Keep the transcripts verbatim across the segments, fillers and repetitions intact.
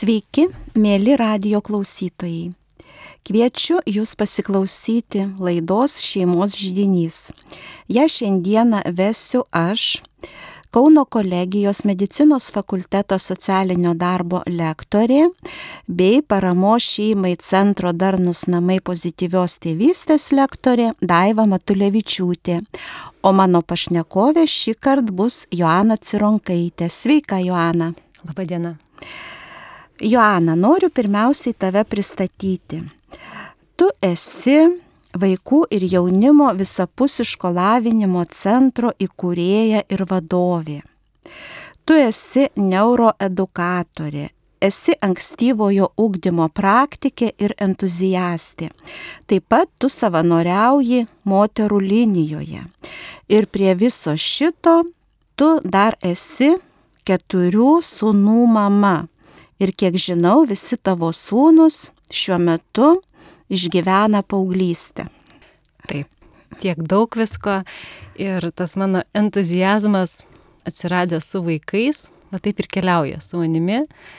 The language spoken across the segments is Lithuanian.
Sveiki, mėly radijo klausytojai. Kviečiu jūs pasiklausyti laidos Šeimos židinys. Ja šiandieną vesiu aš, Kauno kolegijos medicinos fakulteto socialinio darbo lektorė bei paramos šeimai centro Darnūs namai pozityvios tėvystės lektorė Daiva Matulevičiūtė. O mano pašnekovė šįkart bus Joana Cironkaitė. Sveika, Joana. Labadiena. Joana, noriu pirmiausiai tave pristatyti. Tu esi Vaikų ir jaunimo visapusiško lavinimo centro įkūrėja ir vadovė. Tu esi neuroedukatorė, esi ankstyvojo ugdymo praktikė ir entuziastė. Taip pat tu savanoriauji moterų linijoje. Ir prie viso šito tu dar esi keturių sūnų mama. Ir kiek žinau, visi tavo sūnus šiuo metu išgyvena paauglystę. Taip, tiek daug visko ir tas mano entuziazmas atsiradęs su vaikais, va taip ir keliauja su manimi.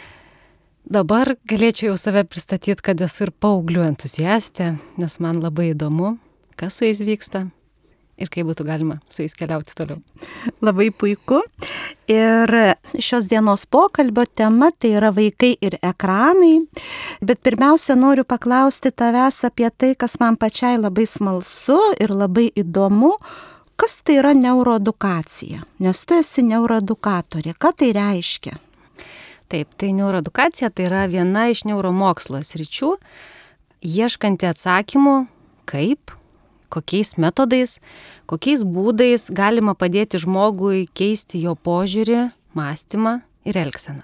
Dabar galėčiau jau save pristatyti, kad esu ir paauglių entuziastė, nes man labai įdomu, kas su jais vyksta ir kaip būtų galima su jais keliauti toliau. Labai puiku. Ir šios dienos pokalbio tema tai yra vaikai ir ekranai. Bet pirmiausia, noriu paklausti tavęs apie tai, kas man pačiai labai smalsu ir labai įdomu. Kas tai yra neuroedukacija? Nes tu esi neuroedukatorė. Ką tai reiškia? Taip, tai neuroedukacija tai yra viena iš neuromokslo sričių, ieškanti atsakymų, kaip, kokiais metodais, kokiais būdais galima padėti žmogui keisti jo požiūrį, mąstymą ir elgseną.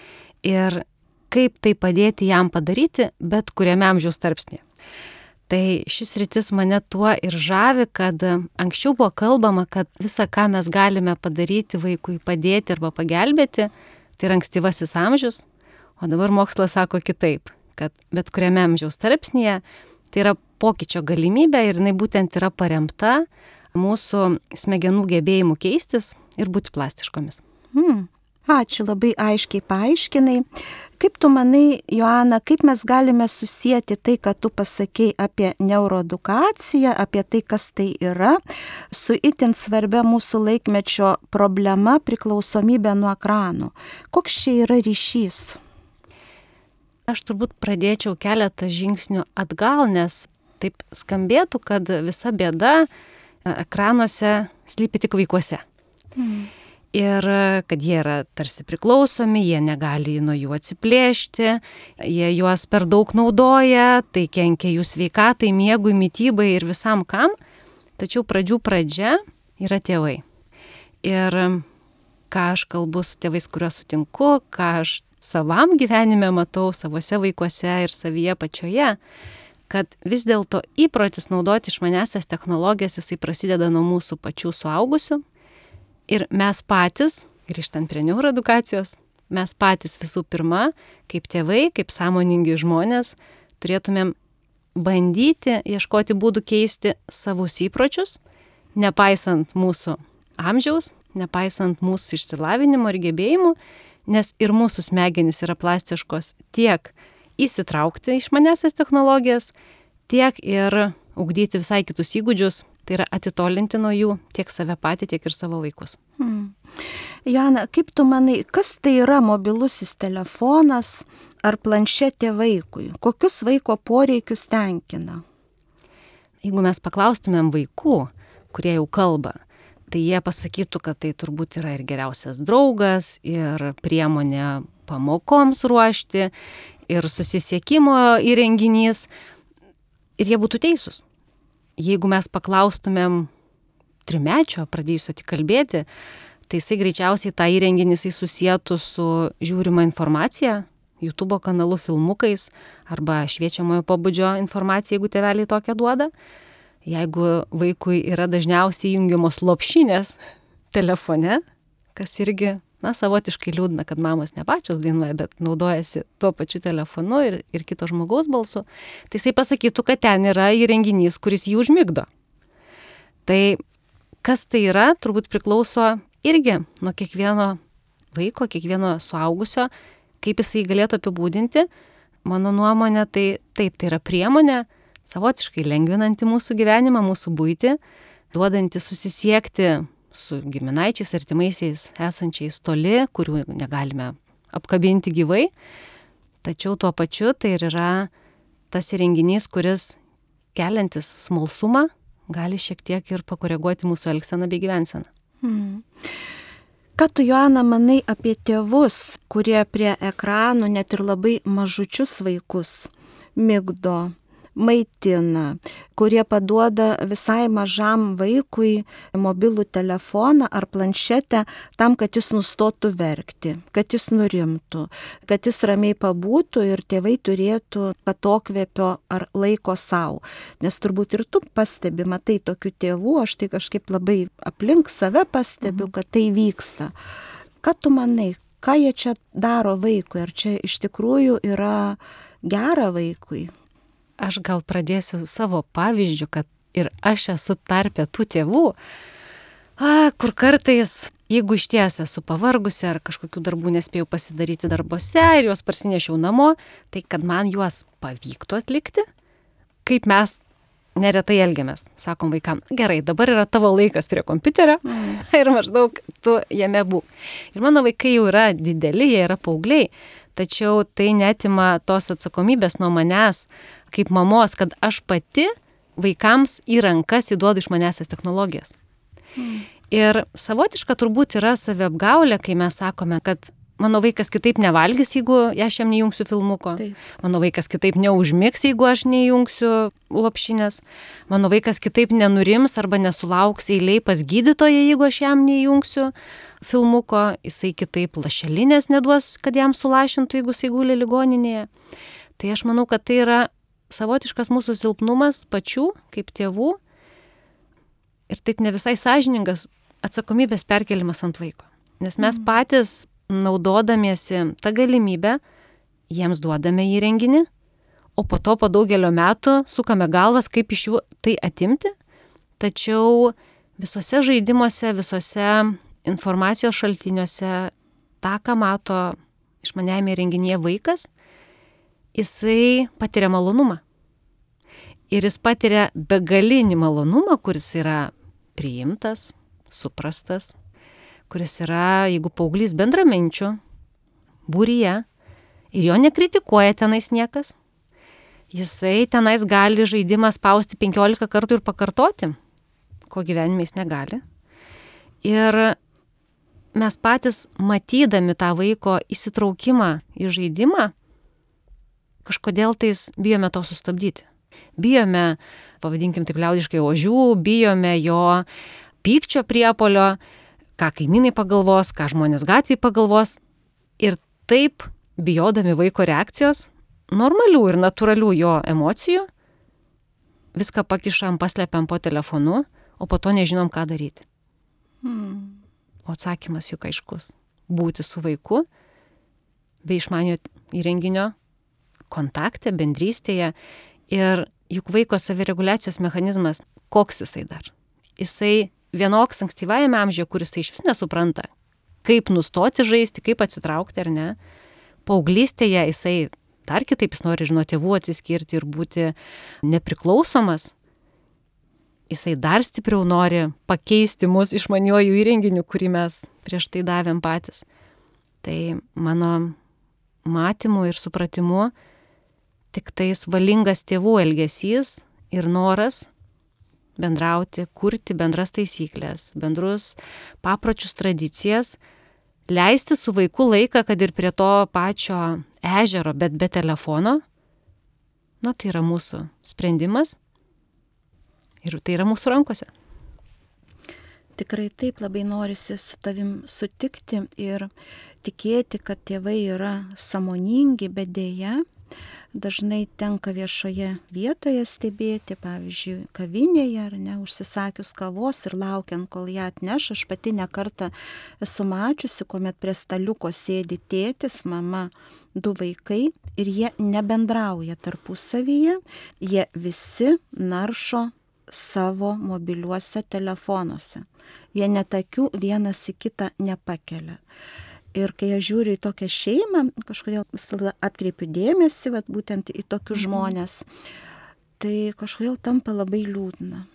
Ir kaip tai padėti jam padaryti, bet kuriame amžiaus tarpsnyje. Tai šis sritis mane tuo ir žavi, kad anksčiau buvo kalbama, kad visa, ką mes galime padaryti vaikui padėti arba pagelbėti, tai yra ankstyvasis amžius, o dabar mokslas sako kitaip, kad bet kuriame amžiaus tarpsnyje tai yra pokyčio galimybė ir jinai būtent yra paremta mūsų smegenų gebėjimu keistis ir būti plastiškomis. Hmm. Ačiū, labai aiškiai paaiškinai. Kaip tu manai, Joana, kaip mes galime susijęti tai, ką tu pasakei apie neuroedukaciją, apie tai, kas tai yra, su itin svarbia mūsų laikmečio problema priklausomybė nuo ekranų? Koks čia yra ryšys? Aš turbūt pradėčiau keletą žingsnių atgal, nes taip skambėtų, kad visa bėda ekranuose slypi tik vaikuose. Mm. Ir kad jie yra tarsi priklausomi, jie negali nuo jų atsiplėšti, jie juos per daug naudoja, tai kenkia jų sveikatai, miegui, mitybai ir visam kam. Tačiau pradžių pradžia yra tėvai. Ir ką aš kalbu su tėvais, kuriuos sutinku, ką aš savam gyvenime matau, savose vaikuose ir savyje pačioje, kad vis dėlto įprotis naudoti išmaniąsias technologijas, jisai prasideda nuo mūsų pačių suaugusių. Ir mes patys, grįžtant prie neuroedukacijos, mes patys visų pirma, kaip tėvai, kaip sąmoningi žmonės, turėtumėm bandyti ieškoti būdų keisti savus įpročius, nepaisant mūsų amžiaus, nepaisant mūsų išsilavinimo ir gebėjimų, nes ir mūsų smegenys yra plastiškos tiek įsitraukti į išmaniąsias technologijas, tiek ir ugdyti visai kitus įgūdžius, tai yra atitolinti nuo jų tiek save patį, tiek ir savo vaikus. Hmm. Joana, kaip tu manai, kas tai yra mobilusis telefonas ar planšetė vaikui? Kokius vaiko poreikius tenkina? Jeigu mes paklaustumėm vaikų, kurie jau kalba, tai jie pasakytų, kad tai turbūt yra ir geriausias draugas, ir priemonė pamokoms ruošti, ir susisiekimo įrenginys. Ir jie būtų teisūs. Jeigu mes paklaustumėm trimečio, pradėjusio tik kalbėti, tai jisai greičiausiai tą įrenginį jisai susietų su žiūrima informacija, YouTube kanalu, filmukais arba šviečiamojo pobūdžio informacija, jeigu tėveliai tokią duoda. Jeigu vaikui yra dažniausiai jungiamos lopšinės telefone, kas irgi, na, savotiškai liūdna, kad mamos ne pačios dainuoja, bet naudojasi tuo pačiu telefonu ir, ir kito žmogaus balsu, tai jisai pasakytų, kad ten yra įrenginys, kuris jį užmigdo. Tai kas tai yra, turbūt priklauso irgi nuo kiekvieno vaiko, kiekvieno suaugusio, Kaip jisai galėtų apibūdinti? Mano nuomonė, tai taip, tai yra priemonė, savotiškai lengvinanti mūsų gyvenimą, mūsų buitį, duodanti susisiekti su giminaičiais, artimaisiais esančiais toli, kurių negalime apkabinti gyvai. Tačiau tuo pačiu tai ir yra tas įrenginys, kuris keliantis smalsumą gali šiek tiek ir pakoreguoti mūsų elgseną bei gyvenseną. Hmm. Ką tu, Joana, manai apie tėvus, kurie prie ekranų net ir labai mažučius vaikus migdo, maitina, kurie paduoda visai mažam vaikui mobilų telefoną ar planšetę tam, kad jis nustotų verkti, kad jis nurimtų, kad jis ramiai pabūtų ir tėvai turėtų atokvėpio ar laiko savo. Nes turbūt ir tu pastebi, matai tokių tėvų, aš tai kažkaip labai aplink save pastebiu, kad tai vyksta. Ką tu manai, ką jie čia daro vaikui? Ar čia iš tikrųjų yra gera vaikui? Aš gal pradėsiu savo pavyzdžių, kad ir aš esu tarpė tų tėvų, a, kur kartais, jeigu iš ties esu pavargusi ar kažkokių darbų nespėjau pasidaryti darbuose ir juos parsinešiau namo, tai kad man juos pavyktų atlikti, kaip mes neretai elgiamės. Sakom vaikam, gerai, dabar yra tavo laikas prie kompiuterio mm. ir maždaug tu jame būk. Ir mano vaikai jau yra dideli, jie yra paaugliai, tačiau tai netima tos atsakomybės nuo manęs kaip mamos, kad aš pati vaikams į rankas įduodu išmaniasias technologijas. Mm. Ir savotiška turbūt yra saviapgaulė, kai mes sakome, kad mano vaikas kitaip nevalgys, jeigu aš jam neįjungsiu filmuko. Taip. Mano vaikas kitaip neužmigs, jeigu aš neįjungsiu lopšinės. Mano vaikas kitaip nenurims arba nesulauks eiliai pas gydytoją, jeigu aš jam neįjungsiu filmuko. Jisai kitaip lašelinės neduos, kad jam sulašintų, jeigu jisai guli ligoninėje. Tai aš manau, kad tai yra savotiškas mūsų silpnumas pačių, kaip tėvų. Ir taip ne visai sąžiningas atsakomybės perkelimas ant vaiko. Nes mes mm. patys naudodamiesi tą galimybę, jiems duodame įrenginį, o po to po daugelio metų sukame galvas, kaip iš jų tai atimti. Tačiau visuose žaidimuose, visuose informacijos šaltiniuose, tą, ką mato išmaniajame įrenginyje vaikas, jisai patiria malonumą. Ir jis patiria begalinį malonumą, kuris yra priimtas, suprastas, kuris yra, jeigu paauglys bendraminčių, būryje, ir jo nekritikuoja tenais niekas. Jisai tenais gali žaidimą spausti penkiolika kartų ir pakartoti, ko gyvenime jis negali. Ir mes patys, matydami tą vaiko įsitraukimą į žaidimą, kažkodėl tais bijome to sustabdyti. Bijome, pavadinkim taip liaudiškai, ožių, bijome jo pykčio priepolio, ką kaimynai pagalvos, ką žmonės gatvėje pagalvos. Ir taip, bijodami vaiko reakcijos, normalių ir natūralių jo emocijų, viską pakišam, paslepiam po telefonu, o po to nežinom, ką daryti. Hmm. O atsakymas juk aiškus. Būti su vaiku, be išmanio įrenginio, kontakte, bendrystėje. Ir juk vaiko savireguliacijos mechanizmas, koks jisai dar? Jisai vienoks ankstyvajame amžiuje, kuris tai iš vis nesupranta, kaip nustoti žaisti, kaip atsitraukti ar ne. Paauglystėje jisai dar kitaip, jis nori ir nuo tėvų atsiskirti ir būti nepriklausomas. Jisai dar stipriau nori pakeisti mus išmaniuoju įrenginiu, kurį mes prieš tai davėm patys. Tai mano matymu ir supratimu tik tais valingas tėvų elgesys ir noras bendrauti, kurti bendras taisyklės, bendrus papročius, tradicijas, leisti su vaiku laiką, kad ir prie to pačio ežero, bet be telefono, na tai yra mūsų sprendimas ir tai yra mūsų rankose. Tikrai taip, labai norisi su tavim sutikti ir tikėti, kad tėvai yra sąmoningi, bet dėja dažnai tenka viešoje vietoje stebėti, pavyzdžiui, kavinėje ar ne, užsisakius kavos ir laukiant, kol ją atneš. Aš pati ne kartą esu mačiusi, kuomet prie staliuko sėdi tėtis, mama, du vaikai ir jie nebendrauja tarpusavyje, jie visi naršo savo mobiliuose telefonuose. Jie net akių vienas į kitą nepakelia. Ir kai aš žiūriu į tokią šeimą, kažkodėl visada atkreipiu dėmesį, vat, būtent į tokius žmonės, tai kažkodėl tampa labai liūdna.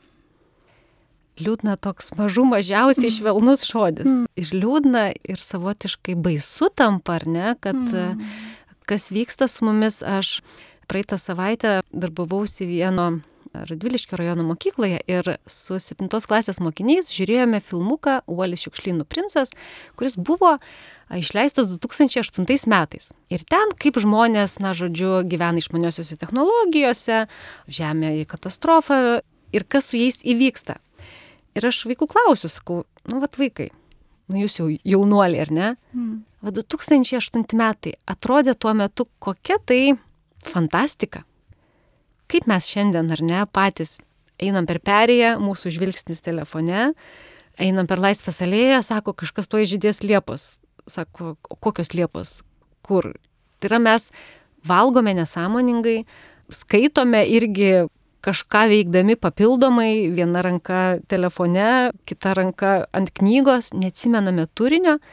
Liūdna toks mažų mažiausiai švelnus žodis. Mm. Ir liūdna, ir savotiškai baisu tampa, ar ne, kad mm. kas vyksta su mumis. Aš praeitą savaitę darbavausi vieno Radviliškio rajono mokykloje ir su septintos klasės mokiniais žiūrėjome filmuką Uolis šiukšlynų princas, kuris buvo išleistas du tūkstančiai aštuntais metais. Ir ten, kaip žmonės, na, žodžiu, gyvena išmaniosiuose technologijose, žemė į katastrofą ir kas su jais įvyksta. Ir aš vaikų klausiu, sakau, nu, vat vaikai, nu, jūs jau jaunuoliai, ar ne? Mm. Va, du tūkstančiai aštunti metai atrodė tuo metu kokia tai fantastika. Kaip mes šiandien, ar ne, patys einam per perėją, mūsų žvilgsnis telefone, einam per Laisvės alėją, sako, kažkas tuoj žydės liepos. Sako, kokios liepos, kur? Tai yra mes valgome nesąmoningai, skaitome irgi kažką veikdami papildomai, viena ranka telefone, kita ranka ant knygos, neatsimename turinio.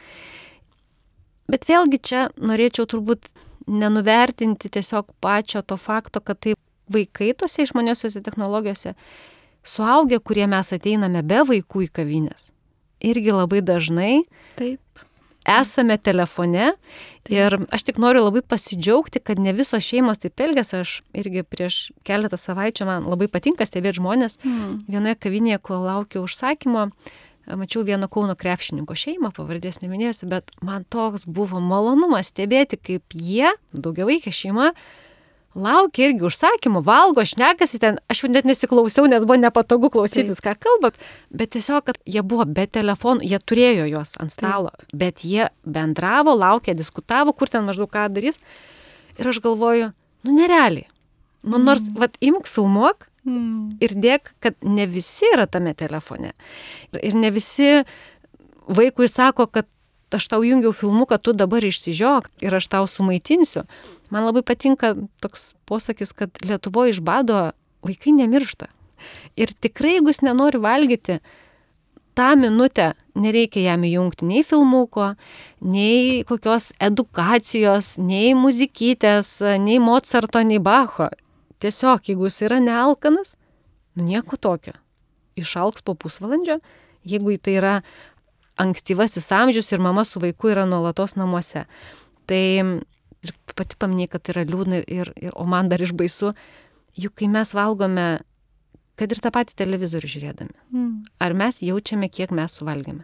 Bet vėlgi čia norėčiau turbūt nenuvertinti tiesiog pačio to fakto, kad tai vaikai tose išmaniosiuose technologijose, suaugę, kurie mes ateiname be vaikų į kavinės, irgi labai dažnai Taip. esame telefone. Taip. Ir aš tik noriu labai pasidžiaugti, kad ne visos šeimos taip elgiasi. Aš irgi prieš keletą savaičių man labai patinka stebėti žmonės. Mm. Vienoje kavinėje, kol laukiau užsakymo, mačiau vieno Kauno krepšininko šeimą, pavardės neminėsiu, bet man toks buvo malonumas stebėti, kaip jie, daugiavaikė šeima, laukia irgi užsakymų, valgo, šnekasi ten, aš jau net nesiklausiau, nes buvo nepatogu klausytis, Taip. ką kalbat, bet tiesiog, kad jie buvo be telefonų, jie turėjo juos ant stalo, Taip. bet jie bendravo, laukė, diskutavo, kur ten maždaug ką darys. Ir aš galvoju, nu nerealiai, nu mm. nors, vat, imk, filmuok mm. ir dėk, kad ne visi yra tame telefone. Ir ne visi vaikui sako, kad aš tau jungiau filmuką, tu dabar išsižiok ir aš tau sumaitinsiu. Man labai patinka toks posakis, kad Lietuvoje iš bado vaikai nemiršta. Ir tikrai, jeigu jis nenori valgyti, tą minutę nereikia jam įjungti nei filmuko, nei kokios edukacijos, nei muzikytės, nei Mozarto, nei Bacho. Tiesiog, jeigu jis yra nealkanas, nu nieko tokio. Išalks po pusvalandžio, jeigu tai yra ankstyvasis amžius ir mama su vaiku yra nuolatos namuose. Tai ir pati paminėjai, kad yra liūdna, ir, ir, o man dar iš baisu, juk kai mes valgome, kad ir tą patį televizorių žiūrėdami, mm. ar mes jaučiame, kiek mes suvalgėme?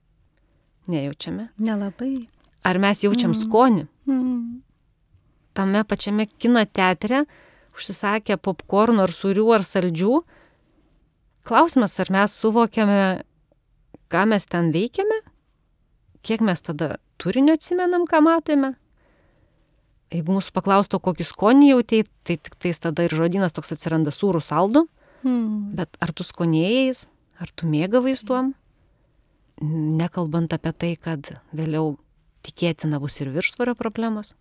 Nejaučiame. Nelabai. Ar mes jaučiam mm. skonį? Mm. Tame pačiame kino teatre užsisakę popkornų ar sūrių ar saldžių. Klausimas, ar mes suvokiame, ką mes ten veikiame, kiek mes tada turinio atsimenam, ką matėme. Jeigu mūsų paklausto, kokį skonį jautėjai, tai tik tais tada ir žodynas toks atsiranda sūrų saldų, hmm. bet ar tu skonėjais, ar tu mėgavais tuom, nekalbant apie tai, kad vėliau tikėtina bus ir viršsvorio problemos,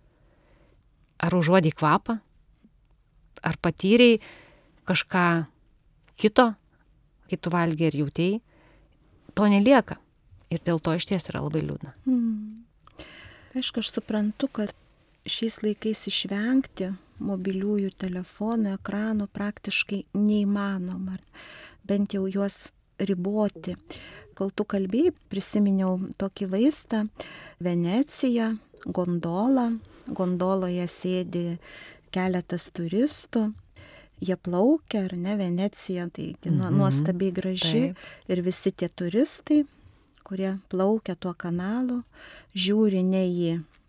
ar užuodai kvapą, ar patyrei kažką kito, kai tu valgiai ir jautėjai, to nelieka. Ir dėl to iš ties yra labai liūdna. Hmm. Aišku, aš suprantu, kad šiais laikais išvengti mobiliųjų telefonų, ekranų praktiškai neįmanoma, bent jau juos riboti. Kol tu kalbėjai, prisiminiau tokį vaizdą, Venecija, gondola, gondoloje sėdi keletas turistų, jie plaukia, ar ne, Venecija, tai mm-hmm. nuostabiai graži. Taip. Ir visi tie turistai, kurie plaukia tuo kanalu, žiūri ne į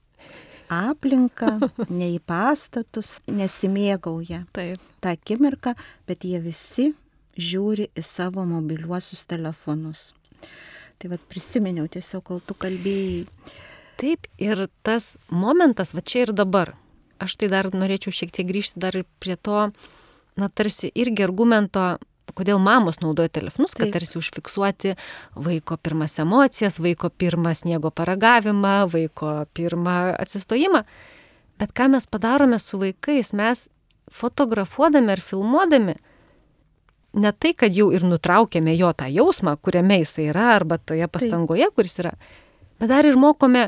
aplinką, ne į pastatus, nesimėgauja Taip. tą akimirką, bet jie visi žiūri į savo mobiliuosius telefonus. Tai vat prisiminiau tiesiog, kol tu kalbėjai. Taip, ir tas momentas, va čia ir dabar. Aš tai dar norėčiau šiek tiek grįžti dar ir prie to, na tarsi irgi argumento, kodėl mamos naudoja telefonus, kad Taip. tarsi užfiksuoti vaiko pirmas emocijas, vaiko pirmą sniego paragavimą, vaiko pirmą atsistojimą. Bet ką mes padarome su vaikais, mes fotografuodami ar filmuodami, ne tai, kad jau ir nutraukėme jo tą jausmą, kuriame jis yra, arba toje pastangoje, kuris yra, bet dar ir mokome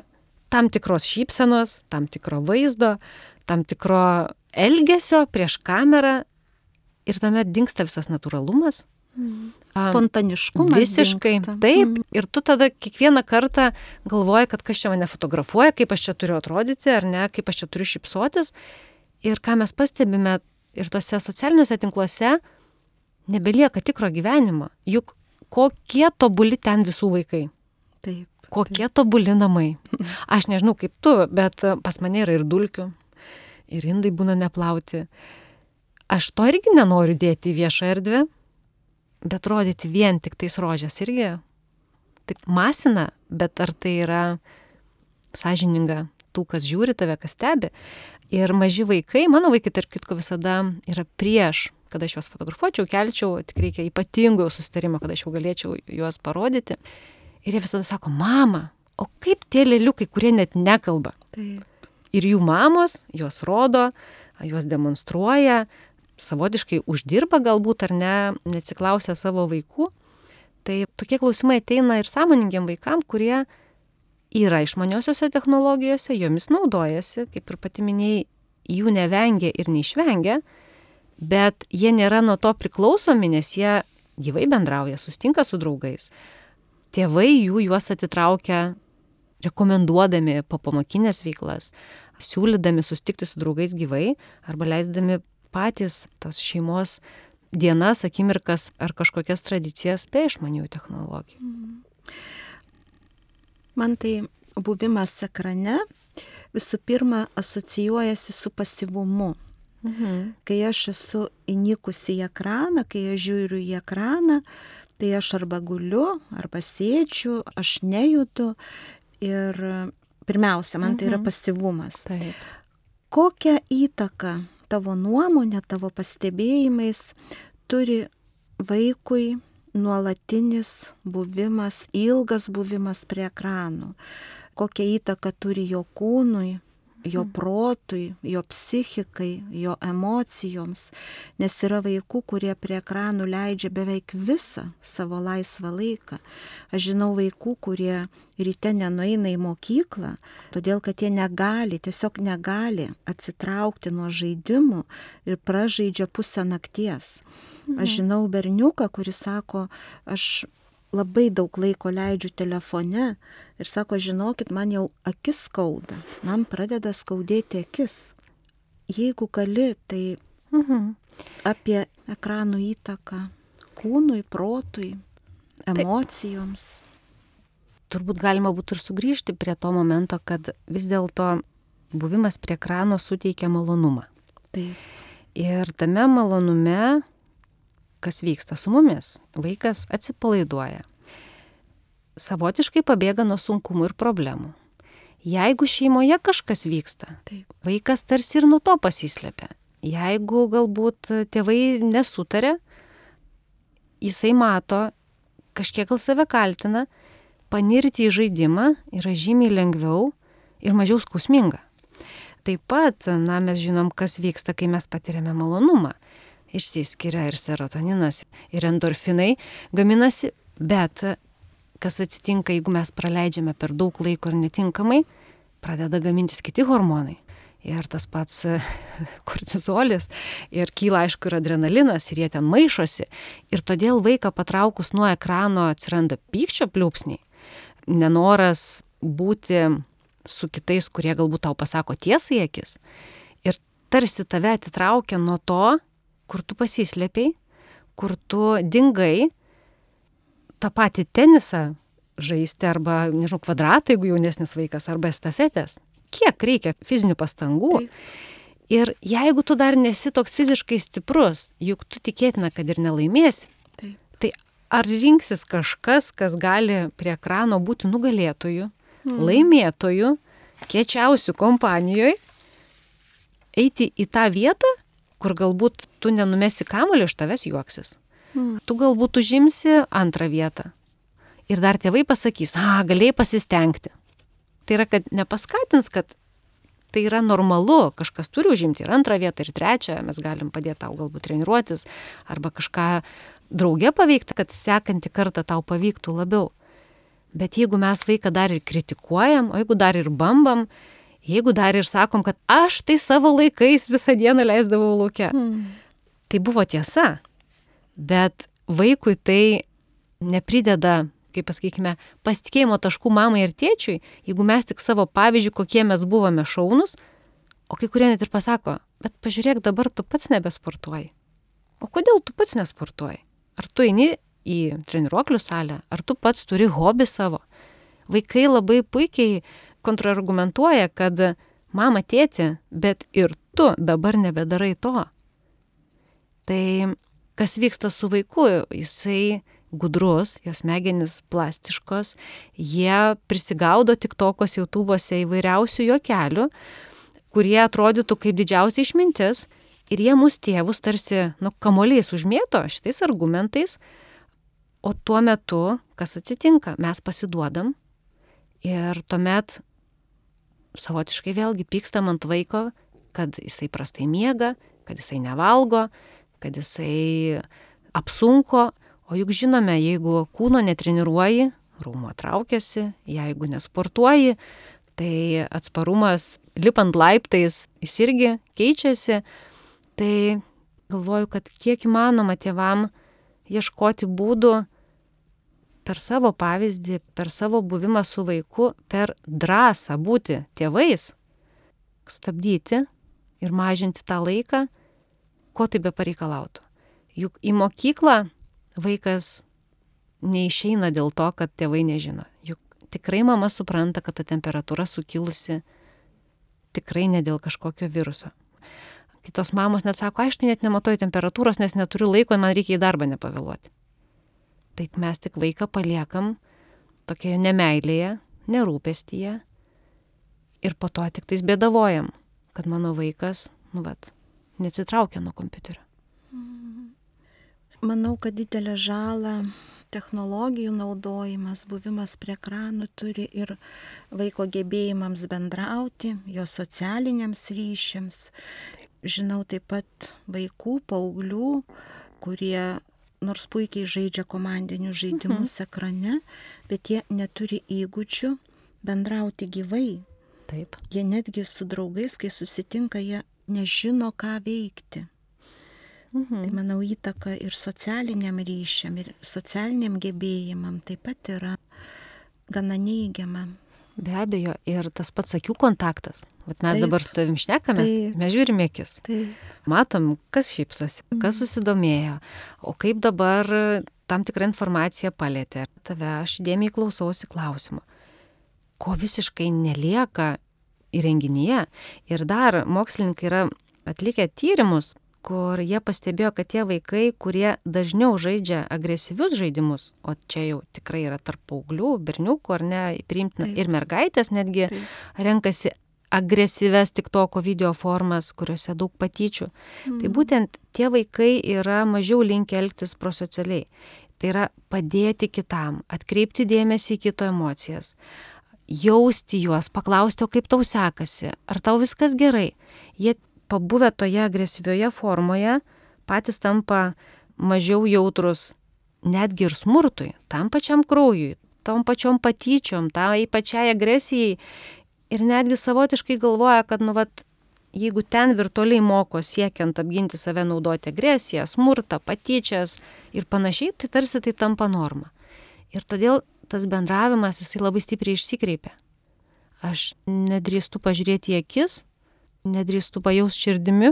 tam tikros šypsenos, tam tikro vaizdo, tam tikro elgesio prieš kamerą ir tame dingsta visas natūralumas. Mm. Spontaniškumas. Visiškai. Dingsta. Taip. Mm. Ir tu tada kiekvieną kartą galvoji, kad kas čia mane fotografuoja, kaip aš čia turiu atrodyti, ar ne, kaip aš čia turiu šypsotis. Ir ką mes pastebime ir tose socialiniuose tinkluose, nebelieka tikro gyvenimo. Juk kokie tobuli ten visų vaikai. Taip. Kokie taip. Tobuli namai. Aš nežinau kaip tu, bet pas mane yra ir dulkių. Ir indai būna neplauti. Aš to irgi nenoriu dėti į viešą erdvę, bet rodyti vien tik tais rožės irgi taip masina, bet ar tai yra sąžininga tų, kas žiūri tave, kas stebi. Ir maži vaikai, mano vaikai, tarp kitko, visada yra prieš, kada aš juos fotografuočiau, kelčiau, tik reikia ypatingo susitarimo, kad aš jau galėčiau juos parodyti. Ir jie visada sako, mama, o kaip tie lėliukai, kurie net nekalba. Taip. Ir jų mamos juos rodo, juos demonstruoja, savotiškai uždirba galbūt ar ne, neatsiklausia savo vaikų. Tai tokie klausimai ateina ir sąmoningiam vaikam, kurie yra išmaniosiuose technologijose, jomis naudojasi, kaip ir pati minėjai, jų nevengia ir neišvengia, bet jie nėra nuo to priklausomi, nes jie gyvai bendrauja, sustinka su draugais. Tėvai jų juos atitraukia, rekomenduodami popamokinės veiklas, siūlydami sustikti su draugais gyvai arba leisdami patys tos šeimos dienas, akimirkas ar kažkokias tradicijas be išmaniųjų technologijų. Man tai buvimas ekrane visų pirma asocijuojasi su pasyvumu. Mhm. Kai aš esu įnikusi į ekraną, kai aš žiūriu į ekraną, tai aš arba guliu, arba sėdžiu, aš nejudu. Ir pirmiausia, man tai yra pasyvumas. Taip. Kokią įtaką tavo nuomonė, tavo pastebėjimais turi vaikui nuolatinis buvimas, ilgas buvimas prie ekranų? Kokią įtaką turi jo kūnui, jo protui, jo psichikai, jo emocijoms? Nes yra vaikų, kurie prie ekranų leidžia beveik visą savo laisvą laiką. Aš žinau vaikų, kurie ryte nenueina į mokyklą, todėl kad jie negali, tiesiog negali atsitraukti nuo žaidimų ir pražaidžia pusę nakties. Mhm. Aš žinau berniuką, kuris sako, aš labai daug laiko leidžiu telefone ir sako, žinokit, man jau akis skauda, man pradeda skaudėti akis. Jeigu gali, tai Mhm. apie ekranų įtaką kūnui, protui, emocijoms. Turbūt galima būtų ir sugrįžti prie to momento, kad vis dėlto buvimas prie ekrano suteikia malonumą. Taip. Ir tame malonume, kas vyksta su mumis, vaikas atsipalaiduoja. Savotiškai pabėga nuo sunkumų ir problemų. Jeigu šeimoje kažkas vyksta, Taip. vaikas tarsi ir nuo to pasislėpia. Jeigu galbūt tėvai nesutarė, jisai mato, kažkiek gal save kaltina, panirti į žaidimą yra žymiai lengviau ir mažiau skausminga. Taip pat, na, mes žinom, kas vyksta, kai mes patiriame malonumą. Išsiskiria ir serotoninas, ir endorfinai gaminasi, bet kas atsitinka, jeigu mes praleidžiame per daug laiko ir netinkamai, pradeda gamintis kiti hormonai. Ir tas pats kortizolis, ir kyla aišku ir adrenalinas, ir jie ten maišosi. Ir todėl vaiką patraukus nuo ekrano atsiranda pykčio pliūpsniai, nenoras būti su kitais, kurie galbūt tau pasako tiesą į akis. Ir tarsi tave atitraukia nuo to, kur tu pasislėpiai, kur tu dingai, tą patį tenisą žaisti arba, nežinau, kvadratą, jeigu jaunesnis vaikas, arba estafetės. Kiek reikia fizinių pastangų. Taip. Ir jeigu tu dar nesi toks fiziškai stiprus, juk tu tikėtina, kad ir nelaimėsi, Taip. tai ar rinksis kažkas, kas gali prie ekrano būti nugalėtoju, mm. laimėtoju, kiečiausių kompanijoje, eiti į tą vietą, kur galbūt tu nenumesi kamuolį, iš tavęs juoksis. Mm. Tu galbūt užimsi antrą vietą. Ir dar tėvai pasakys, a, galėjai pasistengti. Tai yra, kad nepaskatins, kad tai yra normalu, kažkas turi užimti ir antrą vietą, ir trečią, mes galim padėti tau galbūt treniruotis, arba kažką drauge paveikti, kad sekantį kartą tau pavyktų labiau. Bet jeigu mes vaiką dar ir kritikuojam, o jeigu dar ir bambam, jeigu dar ir sakom, kad aš tai savo laikais visą dieną leisdavau lauke, mm. tai buvo tiesa. Bet vaikui tai neprideda, kaip pasakykime, pasitikėjimo taškų mamai ir tėčiui, jeigu mes tik savo pavyzdžių, kokie mes buvome šaunus, o kai kurie net ir pasako, bet pažiūrėk, dabar tu pats nebesportuoji. O kodėl tu pats nesportuoji? Ar tu eini į treniruoklių salę, ar tu pats turi hobį savo? Vaikai labai puikiai kontrargumentuoja, kad mama, tėti, bet ir tu dabar nebedarai to. Tai kas vyksta su vaiku, jisai gudrus, jos smegenys plastiškos, jie prisigaudo tiktokos, YouTube'ose įvairiausių juokelių, kurie atrodytų kaip didžiausia išmintis ir jie mus tėvus tarsi, nu, kamuoliais užmėto šitais argumentais, o tuo metu, kas atsitinka, mes pasiduodam ir tuomet savotiškai vėlgi pykstam ant vaiko, kad jisai prastai miega, kad jisai nevalgo, kad jisai apsunko, o juk žinome, jeigu kūno netreniruoji, raumuo traukiasi, jeigu nesportuoji, tai atsparumas lipant laiptais jis irgi keičiasi. Tai galvoju, kad kiek įmanoma tėvam ieškoti būdų per savo pavyzdį, per savo buvimą su vaiku, per drąsą būti tėvais, stabdyti ir mažinti tą laiką, ko tai be pareikalautų. Juk į mokyklą vaikas neišeina dėl to, kad tėvai nežino. Juk tikrai mama supranta, kad ta temperatūra sukilusi tikrai ne dėl kažkokio viruso. Kitos mamos net sako, aš tai net nematuoju temperatūros, nes neturiu laiko, man reikia į darbą nepavėluoti. Tai mes tik vaiką paliekam tokioje nemeilėje, nerūpestyje ir po to tik tais bėdavojam, kad mano vaikas, nu vat, neatsitraukia nuo kompiuterio. Manau, kad didelę žalą technologijų naudojimas, buvimas prie ekranų turi ir vaiko gebėjimams bendrauti, jo socialiniams ryšiams. Žinau taip pat vaikų, paauglių, kurie nors puikiai žaidžia komandinius žaidimus mhm. ekrane, bet jie neturi įgūdžių bendrauti gyvai. Taip. Jie netgi su draugais, kai susitinka, jie nežino, ką veikti. Mhm. Tai manau įtaka ir socialiniam ryšiam, ir socialiniam gebėjimam taip pat yra gana neigiama. Be abejo, ir tas pats akių kontaktas. Vat mes taip, dabar su tavim šnekamės, taip, mes žiūrime akis. Taip. Matom, kas šypsosi, kas susidomėjo, o kaip dabar tam tikra informacija palėtė. Tave aš įdėmiai klausausi klausimų. Ko visiškai nelieka įrenginyje. Ir dar mokslininkai yra atlikę tyrimus, kur jie pastebėjo, kad tie vaikai, kurie dažniau žaidžia agresyvius žaidimus, o čia jau tikrai yra tarp paauglių, berniukų ar ne, priimtina, ir mergaitės netgi taip, renkasi agresyves tiktoko video formas, kuriuose daug patyčių. Mm. Tai būtent tie vaikai yra mažiau linkę elgtis prosocialiai. Tai yra padėti kitam, atkreipti dėmesį į kito emocijas, jausti juos, paklausti, o kaip tau sekasi, ar tau viskas gerai. Jie pabuvę toje agresyvioje formoje, patys tampa mažiau jautrus netgi ir smurtui, tam pačiam kraujui, tom pačiom patyčiom, tai pačiai agresijai ir netgi savotiškai galvoja, kad nu vat, jeigu ten virtualiai moko siekiant apginti save naudoti agresiją, smurtą, patyčias ir panašiai, tai tarsi tai tampa norma. Ir todėl tas bendravimas jisai labai stipriai išsikreipia. Aš nedrįstu pažiūrėti į akis, nedrįstu pajaus širdimi,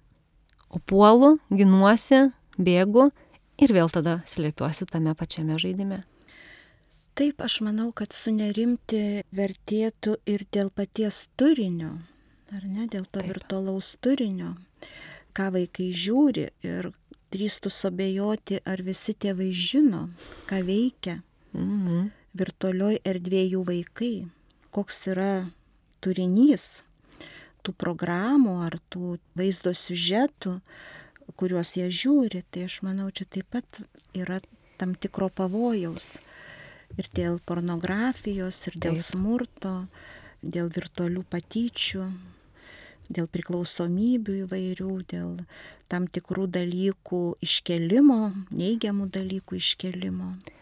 o puolu, ginuosi, bėgu ir vėl tada slėpiuosi tame pačiame žaidime. Taip, aš manau, kad sunerimti vertėtų ir dėl paties turinio, ar ne, dėl to taip, virtualaus turinio, ką vaikai žiūri ir drįstų suabejoti, ar visi tėvai žino, ką veikia mhm. virtualioj erdvėje vaikai, koks yra turinys tų programų ar tų vaizdo siužetų, kuriuos jie žiūri. Tai aš manau, čia taip pat yra tam tikro pavojaus ir dėl pornografijos, ir dėl taip, smurto, dėl virtualių patyčių, dėl priklausomybių įvairių, dėl tam tikrų dalykų iškelimo, neigiamų dalykų iškelimo.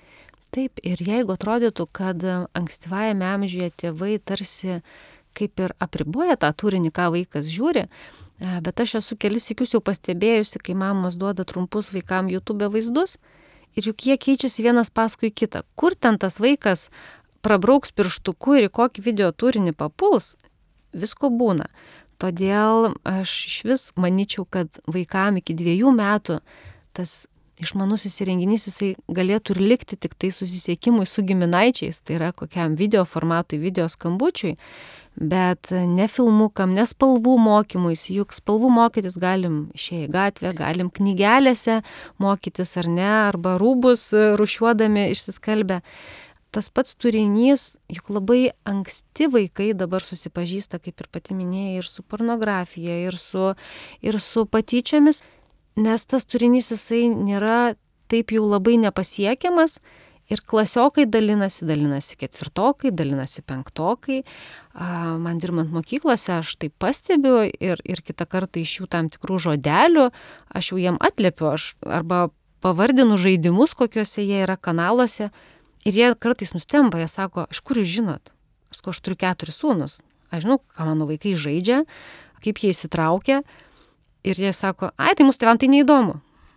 Taip, ir jeigu atrodytų, kad ankstyvajame amžiuje tėvai tarsi kaip ir apriboja tą turinį, ką vaikas žiūri, bet aš esu kelis sykius jau pastebėjusi, kai mamos duoda trumpus vaikam YouTube vaizdus ir juk jie keičiasi vienas paskui kitą. Kur ten tas vaikas prabrauks pirštuku ir į kokį video turinį papuls, visko būna. Todėl aš iš vis manyčiau, kad vaikam iki dviejų metų tas išmanusis įrenginys jisai galėtų ir likti tik tai susisiekimui su giminaičiais, tai yra kokiam video formatui, video skambučiui, bet ne filmukam, ne spalvų mokymuisi, juk spalvų mokytis galim išėję į gatvę, galim knygelėse mokytis ar ne, arba rūbus rušiuodami išsiskalbę. Tas pats turinys, juk labai anksti vaikai dabar susipažįsta, kaip ir pati minėjai, ir su pornografija, ir su, ir su patyčiomis, nes tas turinys jisai nėra taip jau labai nepasiekiamas ir klasiokai dalinasi, dalinasi ketvirtokai, dalinasi penktokai. Man dirbant mokyklose aš tai pastebiu ir, ir kitą kartą iš jų tam tikrų žodelių aš jau jiem atliepiu, aš arba pavardinu žaidimus, kokiuose jie yra kanaluose ir jie kartais nustemba, jie sako, iš kur jūs žinot? Aš, aš turiu keturis sūnus, aš žinau, ką mano vaikai žaidžia, kaip jie įsitraukia. Ir jie sako, ai, tai mūsų tėvam tai neįdomu.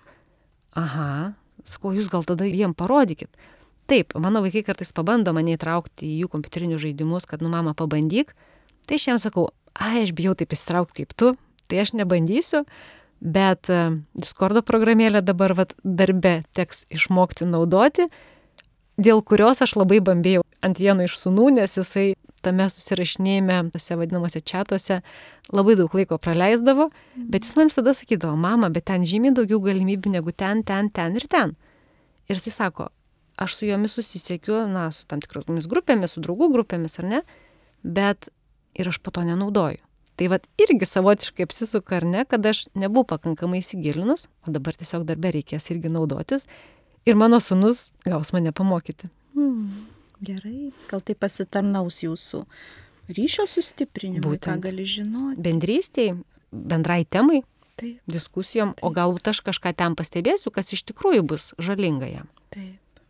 Aha, sakau, jūs gal tada jiem parodykit. Taip, mano vaikai kartais pabando mane įtraukti į jų kompiuterinius žaidimus, kad, nu, mama, pabandyk. Tai aš jiems sakau, ai, aš bijau taip įsitraukti kaip tu, tai aš nebandysiu, bet uh, Discordo programėlę dabar vat, darbe teks išmokti naudoti, dėl kurios aš labai bambėjau ant vieno iš sūnų, nes jisai tame susirašinėjime, tose vadinamuose čatuose, labai daug laiko praleisdavo, bet jis man visada sakydavo, mama, bet ten žymiai daugiau galimybių negu ten, ten, ten ir ten. Ir jis sako, aš su jomis susisiekiu, na, su tam tikromis grupėmis, su draugų grupėmis, ar ne, bet ir aš po to nenaudoju. Tai vat irgi savotiškai apsisuka, ar ne, kad aš nebuvau pakankamai įsigilinus, o dabar tiesiog darbe reikės irgi naudotis ir mano sūnus gaus mane pamokyti. Hmm. Gerai, gal tai pasitarnaus jūsų ryšio sustiprinimui, būtent, ką gali žinoti. Bendrystėj, bendrai temai, taip, diskusijom, taip. O galbūt aš kažką ten pastebėsiu, kas iš tikrųjų bus žalinga jam. Taip.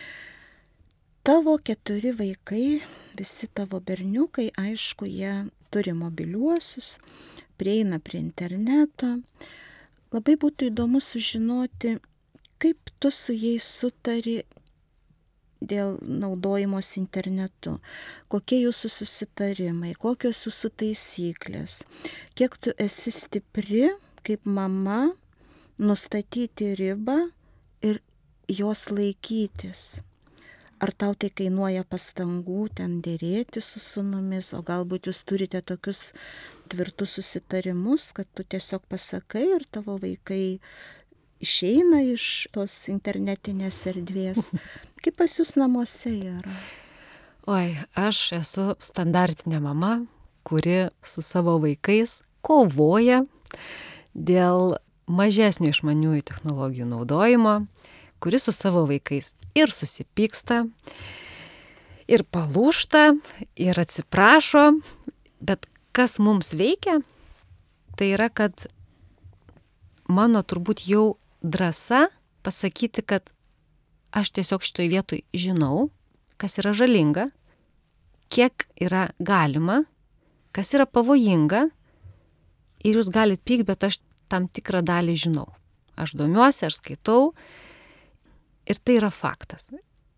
Tavo keturi vaikai, visi tavo berniukai, aišku, jie turi mobiliuosius, prieina prie interneto. Labai būtų įdomu sužinoti, kaip tu su jais sutari dėl naudojimos internetu, kokie jūsų susitarimai, kokios jūsų taisyklės, kiek tu esi stipri kaip mama nustatyti ribą ir jos laikytis. Ar tau tai kainuoja pastangų ten dėrėti su sūnumis, o galbūt jūs turite tokius tvirtus susitarimus, kad tu tiesiog pasakai ir tavo vaikai išeina iš tos internetinės erdvės. Kaip pas jūs namuose yra? Oi, aš esu standartinė mama, kuri su savo vaikais kovoja dėl mažesnio išmaniųjų technologijų naudojimo, kuri su savo vaikais ir susipyksta, ir palūžta, ir atsiprašo, bet kas mums veikia, tai yra, kad mano turbūt jau drąsa pasakyti, kad aš tiesiog šitoj vietoj žinau, kas yra žalinga, kiek yra galima, kas yra pavojinga ir jūs galite pykti, bet aš tam tikrą dalį žinau. Aš domiuosi, aš skaitau ir tai yra faktas.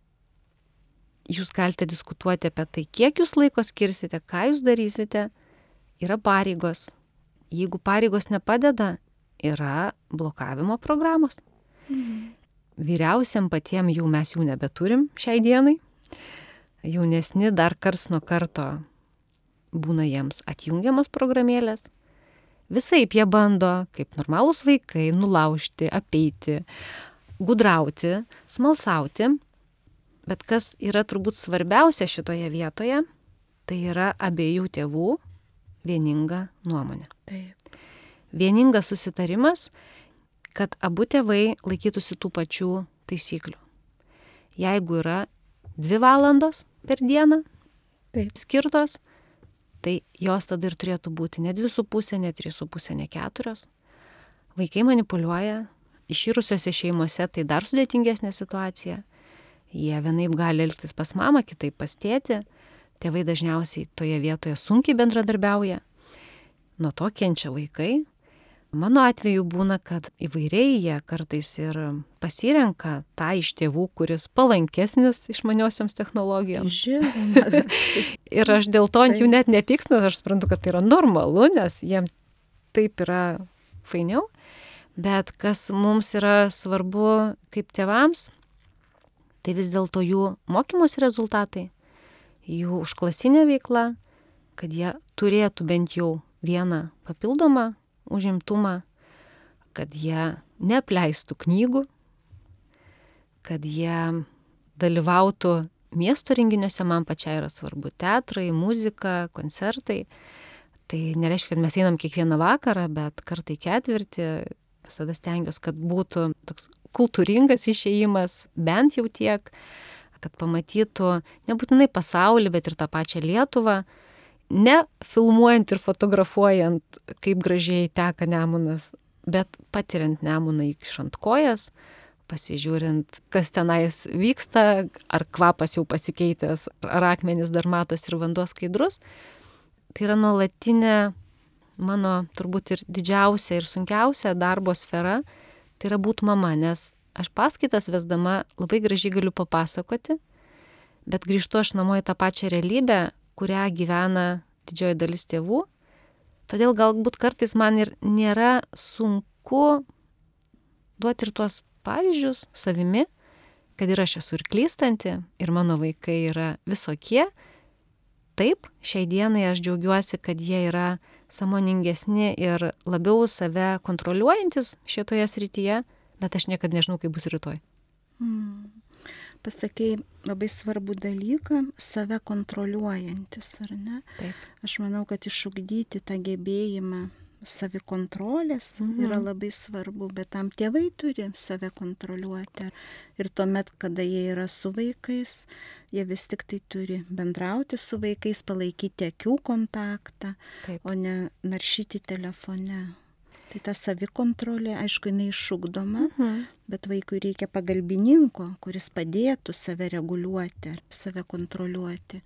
Jūs galite diskutuoti apie tai, kiek jūs laiko skirsite, ką jūs darysite, yra pareigos. Jeigu pareigos nepadeda, yra blokavimo programos. Mhm. Vyriausiam patiem jau mes jų nebeturim šiai dienai. Jaunesni dar karts nuo karto būna jiems atjungiamas programėlės. Visaip jie bando, kaip normalūs vaikai, nulaužti, apeiti, gudrauti, smalsauti. Bet kas yra turbūt svarbiausia šitoje vietoje, tai yra abiejų tėvų vieninga nuomonė. Taip. Vieningas susitarimas, kad abu tėvai laikytųsi tų pačių taisyklių. Jeigu yra dvi valandos per dieną Taip. skirtos, tai jos tada ir turėtų būti ne dvi su pusė, ne trys su pusė, ne keturios. Vaikai manipuliuoja, iširusiose šeimose tai dar sudėtingesnė situacija. Jie vienaip gali elgtis pas mamą, kitaip pas tėtį. Tėvai dažniausiai toje vietoje sunkiai bendradarbiauja. Nuo to kenčia vaikai. Mano atveju būna, kad įvairiai jie kartais ir pasirenka tą iš tėvų, kuris palankesnis išmaniosioms technologijoms. Žinoma. Ir aš dėl to ant jų net nepykstu, aš suprantu, kad tai yra normalu, nes jiems taip yra fainiau. Bet kas mums yra svarbu kaip tėvams, tai vis dėlto jų mokymosi rezultatai, jų užklasinė veikla, kad jie turėtų bent jau vieną papildomą užimtumą, kad jie neapleistų knygų, kad jie dalyvautų miesto renginiuose, man pačiai yra svarbu teatrai, muzika, koncertai. Tai nereiškia, kad mes einam kiekvieną vakarą, bet kartą į ketvirtį visada stengiuosi, kad būtų toks kultūringas išėjimas, bent jau tiek, kad pamatytų nebūtinai pasaulį, bet ir tą pačią Lietuvą, ne filmuojant ir fotografuojant, kaip gražiai teka Nemunas, bet patiriant Nemuną įkišant kojas, pasižiūrint, kas tenais vyksta, ar kvapas jau pasikeitęs, ar akmenys dar matos ir vanduo skaidrus. Tai yra nuolatinė mano turbūt ir didžiausia ir sunkiausia darbo sfera, tai yra būt mama, nes aš paskaitas vesdama labai gražiai galiu papasakoti, bet grįžtu aš namo į tą pačią realybę, kurią gyvena didžioji dalis tėvų. Todėl galbūt kartais man ir nėra sunku duoti ir tuos pavyzdžius savimi, kad ir aš esu ir klystanti, ir mano vaikai yra visokie. Taip, šiai dienai aš džiaugiuosi, kad jie yra sąmoningesni ir labiau save kontroliuojantis šitoje srityje, bet aš niekada nežinau, kaip bus rytoj. Hmm. Pasakei labai svarbų dalyką, save kontroliuojantis, ar ne? Taip. Aš manau, kad išugdyti tą gebėjimą savikontrolės mhm. yra labai svarbu, bet tam tėvai turi save kontroliuoti. Ir tuomet, kada jie yra su vaikais, jie vis tik tai turi bendrauti su vaikais, palaikyti akių kontaktą, Taip. O ne naršyti telefone. Tai ta savikontrolė, aišku, jinai išugdoma, mhm. bet vaikui reikia pagalbininko, kuris padėtų save reguliuoti, save kontroliuoti.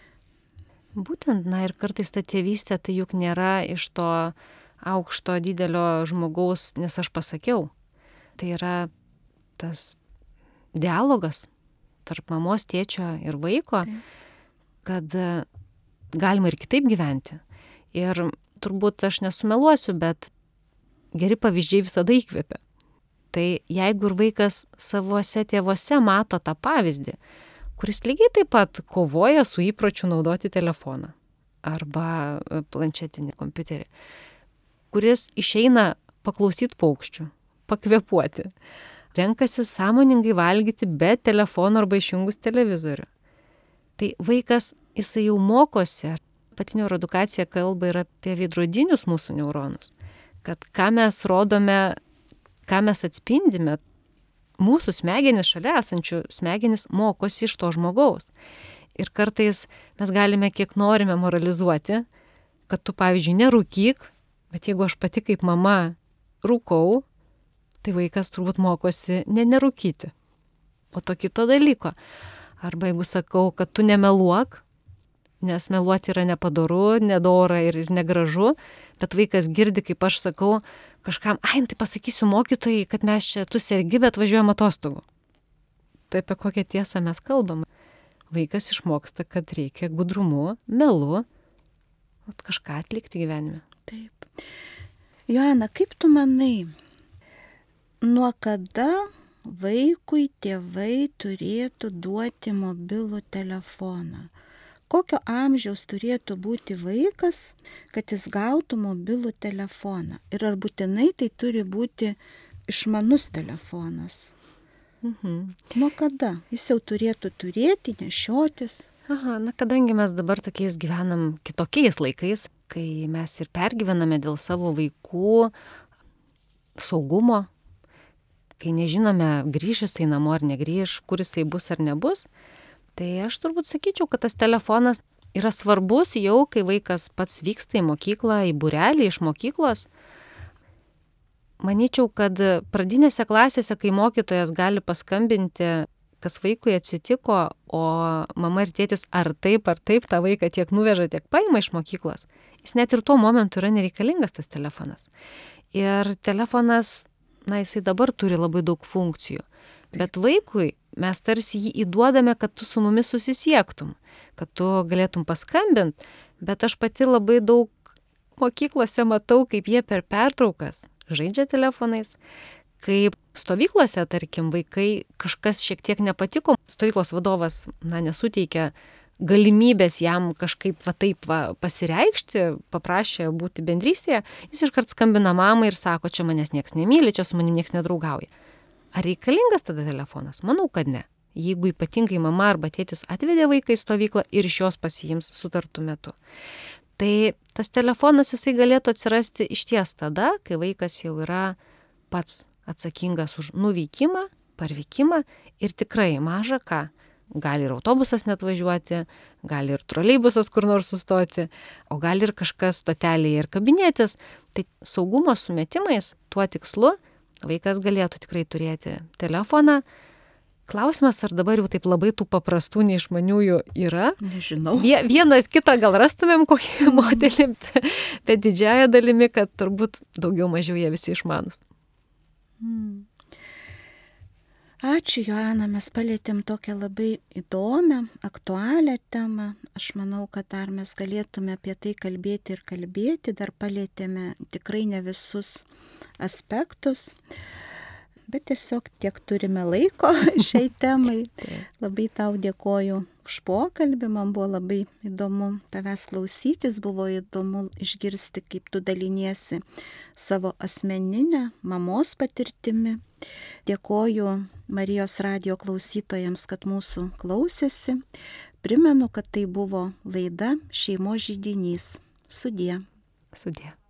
Būtent, na ir kartais ta tėvystė, tai juk nėra iš to aukšto didelio žmogaus, nes aš pasakiau. Tai yra tas dialogas tarp mamos, tėčio ir vaiko, Taip. Kad galima ir kitaip gyventi. Ir turbūt aš nesumeluosiu, bet geri pavyzdžiai visada įkvepia. Tai jeigu ir vaikas savuose tėvuose mato tą pavyzdį, kuris lygiai taip pat kovoja su įpročiu naudoti telefoną arba planšetinį kompiuterį, kuris išeina paklausyti paukščių, pakvėpuoti, renkasi sąmoningai valgyti be telefono arba išjungus televizorių. Tai vaikas, jisai jau mokosi, pati neuroedukacija kalba ir apie veidrodinius mūsų neuronus, kad ką mes rodome, ką mes atspindime, mūsų smegenys, šalia esančių smegenys mokosi iš to žmogaus. Ir kartais mes galime kiek norime moralizuoti, kad tu, pavyzdžiui, nerūkyk, bet jeigu aš pati kaip mama rūkau, tai vaikas turbūt mokosi ne nerūkyti, o to kito dalyko. Arba jeigu sakau, kad tu nemeluok, nes meluoti yra nepadoru, nedora ir, ir negražu, bet vaikas girdi, kaip aš sakau kažkam, ai, tai pasakysiu mokytojai, kad mes čia, tu sergi, bet važiuojam atostogų. Tai apie kokią tiesą mes kalbam. Vaikas išmoksta, kad reikia gudrumu, melu, kažką atlikti gyvenime. Taip. Joana, kaip tu manai, nuo kada vaikui tėvai turėtų duoti mobilų telefoną? Kokio amžiaus turėtų būti vaikas, kad jis gautų mobilų telefoną? Ir ar būtinai tai turi būti išmanus telefonas? Mhm. Nuo kada? Jis jau turėtų turėti, nešiotis? Aha, na kadangi mes dabar tokiais gyvenam kitokiais laikais, kai mes ir pergyvename dėl savo vaikų saugumo, kai nežinome, grįš jisai namo ar negrįš, kur jisai bus ar nebus, tai aš turbūt sakyčiau, kad tas telefonas yra svarbus jau, kai vaikas pats vyksta į mokyklą, į būrelį iš mokyklos. Manyčiau, kad pradinėse klasėse, kai mokytojas gali paskambinti, kas vaikui atsitiko, o mama ir tėtis ar taip, ar taip tą vaiką tiek nuveža, tiek paima iš mokyklos, jis net ir tuo momentu yra nereikalingas tas telefonas. Ir telefonas, na, jisai dabar turi labai daug funkcijų, bet vaikui mes tarsi jį įduodame, kad tu su mumis susisiektum, kad tu galėtum paskambinti, bet aš pati labai daug mokyklose matau, kaip jie per pertraukas žaidžia telefonais, kaip stovyklose, tarkim, vaikai kažkas šiek tiek nepatiko, stovyklos vadovas, na, nesuteikia galimybės jam kažkaip va taip va pasireikšti, paprašė būti bendrystėje, jis iškart skambina mamai ir sako, čia manęs nieks nemyli, čia su manim nieks nedraugauja. Ar reikalingas tada telefonas? Manau, kad ne. Jeigu ypatingai mama arba tėtis atvedė vaiką į stovyklą ir iš jos pasiims sutartų metu. Tai tas telefonas jisai galėtų atsirasti išties tada, kai vaikas jau yra pats atsakingas už nuvykimą, parvykimą ir tikrai maža ką. Gali ir autobusas net važiuoti, gali ir troleibusas kur nors sustoti, o gali ir kažkas stotelėje ir kabinėtis. Tai saugumo sumetimais tuo tikslu vaikas galėtų tikrai turėti telefoną. Klausimas, ar dabar jau taip labai tų paprastų neišmaniųjų yra? Nežinau. Vienas kitą gal rastumėm kokį modelį, bet didžiąją dalimi, kad turbūt daugiau mažiau jie visi išmanus. Hmm. Ačiū, Joana, mes palėtėm tokią labai įdomią, aktualią temą. Aš manau, kad dar mes galėtume apie tai kalbėti ir kalbėti, dar palėtėme tikrai ne visus aspektus, bet tiesiog tiek turime laiko šiai temai. Labai tau dėkoju už pokalbį, man buvo labai įdomu tavęs klausytis, buvo įdomu išgirsti, kaip tu daliniesi savo asmeninę mamos patirtimi. Dėkoju Marijos radijo klausytojams, kad mūsų klausėsi. Primenu, kad tai buvo laida Šeimos židinys. Sudie. Sudie.